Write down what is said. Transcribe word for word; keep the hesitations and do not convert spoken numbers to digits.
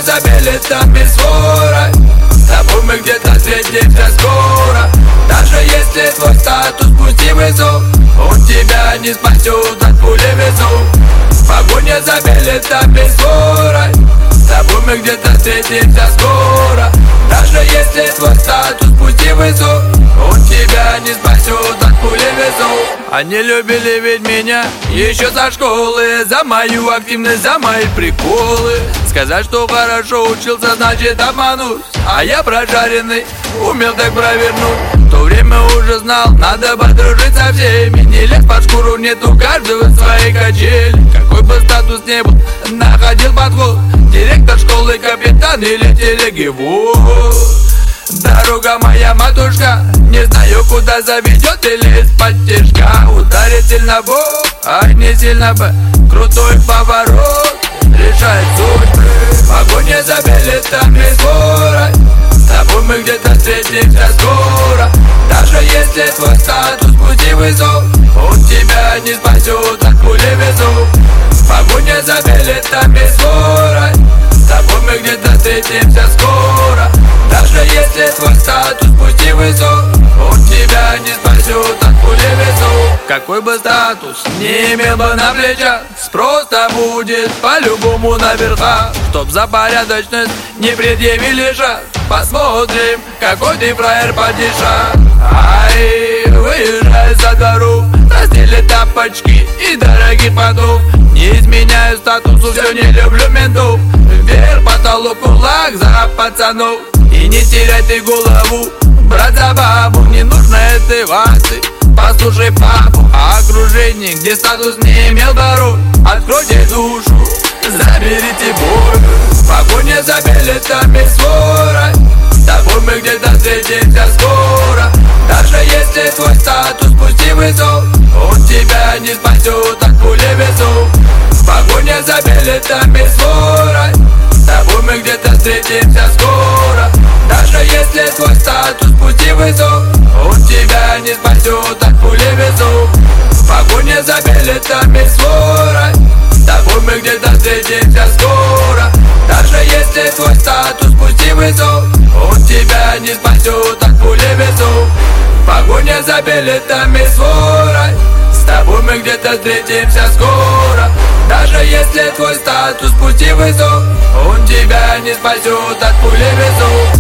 за билетами свора. С тобой мы где-то встретимся скоро. Даже если твой статус пути высок, он тебя не спасет от пули весов. Погоня за билетами свора. С тобой мы где-то встретимся скоро. Даже если твой статус пути высок, он тебя не спасет от пули весов. Они любили ведь меня еще со школы, за мою активность, за мои приколы. Сказать, что хорошо учился, значит обмануть. А я прожаренный, умел так провернуть. В то время уже знал, надо подружить со всеми. Не лезь под шкуру, нет у каждого своей качели. Какой бы статус не был, находил подход. Директор школы, капитан или телегивоз. Дорога моя, матушка, не знаю, куда заведет или из-под тяжка. Ударит сильно в бок, а не сильно бы. Крутой поворот решает судьбы. Погоня за билетами скоро. С тобой мы где-то встретимся скоро. Даже если твой статус пути высок, он тебя не спасет от пули весов. Погоня за билетами скоро. С тобой мы где-то встретимся скоро. Даже если твой статус пути высок, он тебя не спасет от пули весов. Какой бы статус не имел бы на плечах, спрос-то будет по-любому наверха. Чтоб за порядочность не предъявили шаг, посмотрим, какой ты фраер падиша. Ай, выезжай за дорогу, раздели тапочки и дорогих понтов. Не изменяю статусу, все не люблю ментов. Вверх потолок, кулак за пацанов. И не теряй ты голову, брат за бабу. Не нужно этой ваты, послушай папу. А окружение, где статус не имел дорог, откройте душу, заберите боль. Погоня за билетами свора. С тобой мы где-то встретимся скоро. Даже если твой статус пути высок, он тебя не спасет от пули весов. Погоня за билетами свора. С тобой мы где-то встретимся скоро. Даже если твой статус пути высок, он тебя не спасет от пули весов. Погоня за билетами свора. С тобой мы где-то встретимся скоро. Даже если твой статус пути высок, он тебя не спасет от пули весов. Погоня за билетами свора. С тобой мы где-то встретимся скоро. Даже если твой статус пути высок, он тебя не спасет от пули весов.